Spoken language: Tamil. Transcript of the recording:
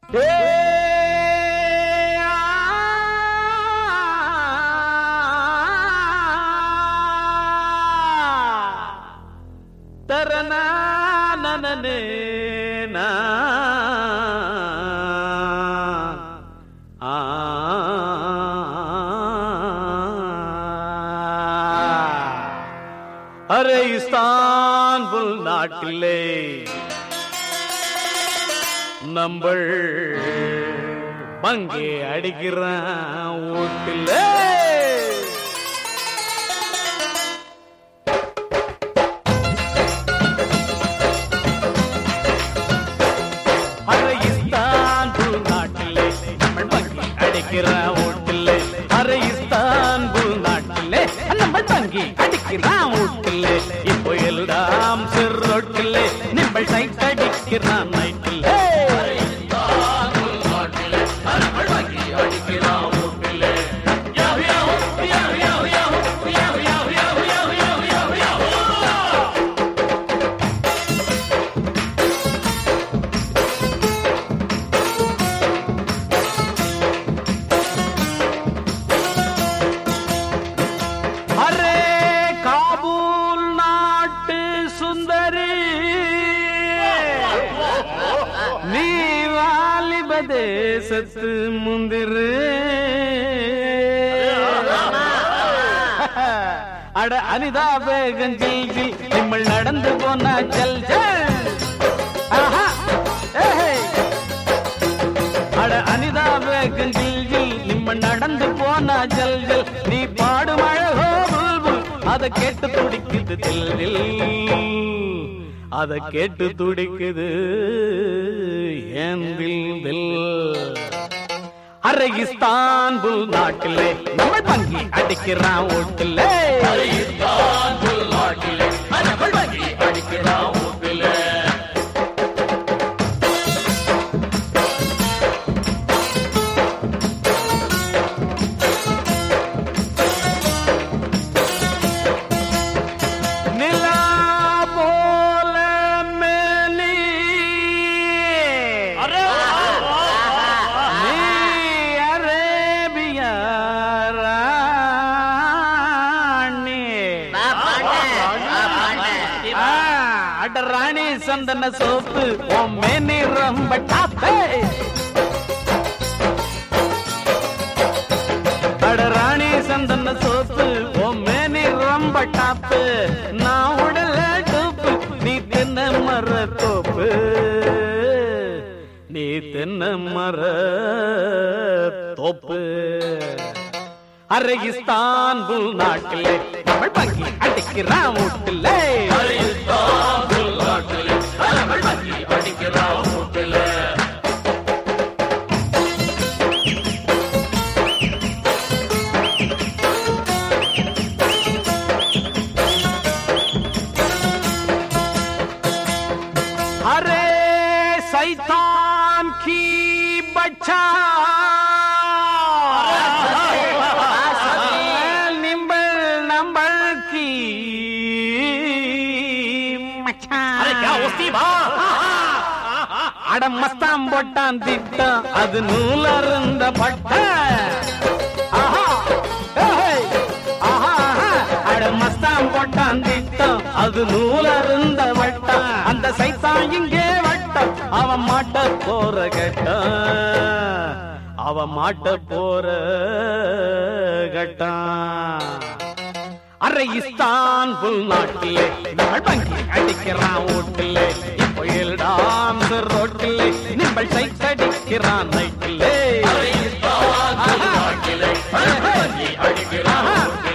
அரே இஸ்தான்புல் நாட்டிலே நம்பள் பங்கே அடிக்கிறான் வீட்டிலே. அரே இஸ்தான்புல் நாட்டிலே நம்பள் பங்கே அடிக்கிறான் வீட்டிலே. அரே இஸ்தான்புல் நாட்டிலே நம்பள் பங்கே அடிக்கிறான் வீட்டிலே. இப்போ எல்லாம் சிறுரோட்டிலே நிம்பள் சைட் அடிக்கிறான் நைட்டிலே. நீ வாலிப தேசத்து முந்திரு அட அனிதா பேகஞ்சில் நிம்மல் நடந்து போனா ஜல் ஜல். அட அனிதா பேகஞ்சில் நிம்மல் நடந்து போனா ஜல் ஜல். நீ பாடும் அழகோ புல்புல் அதை கேட்டு துடிக்குது தில் தில். அதை கேட்டு துடிக்குது ஏந்தில். அரே இஸ்தான்புல் நாட்டிலே நம்ம பங்கி அடிக்கிறான் ஓட்டிலே. இஸ்தான்புல் நாட்டிலே நம்ம பங்கி அடிக்கிறான் ஓட்டிலே. ராணி சந்தன சோப்பு மேனி ரொம்ப டாப்பே. அட ராணி சந்தன சோப்பு மேனி ரொம்ப டாப்பு. நான் உடல டூப்பு நீ தென்ன மர தோப்பு. நீ தென்ன மர தோப்பு. அரே இஸ்தான்புல் நாட்டிலே நம்ம பங்கி அடிக்கிறான் வீட்டிலே. இஸ்தான்புல் நாட்டிலே நம்ம பங்கி அடிக்கிறான் வீட்டிலே. அரே சைतान की बच्चा அட மஸ்தான் போட்டான் திட்டம் அது நூலருந்த பட்ட. அட மஸ்தான் போட்டான் திட்டம் அது நூலருந்த வட்டம். அந்த சைத்தான் இங்கே வட்டம் அவன் மாட்ட போற கட்டம். அவன் மாட்ட போற கட்டம். அரே இஸ்தான்புல் நாட்டிலே நம்ம பங்கி அடிக்கிறான் வீட்டிலே. இப்போ எல்லாம் ரோட்டிலே நிம்பள் சைட் அடிக்கிறான் நைட்டிலே. அடிக்கிறான்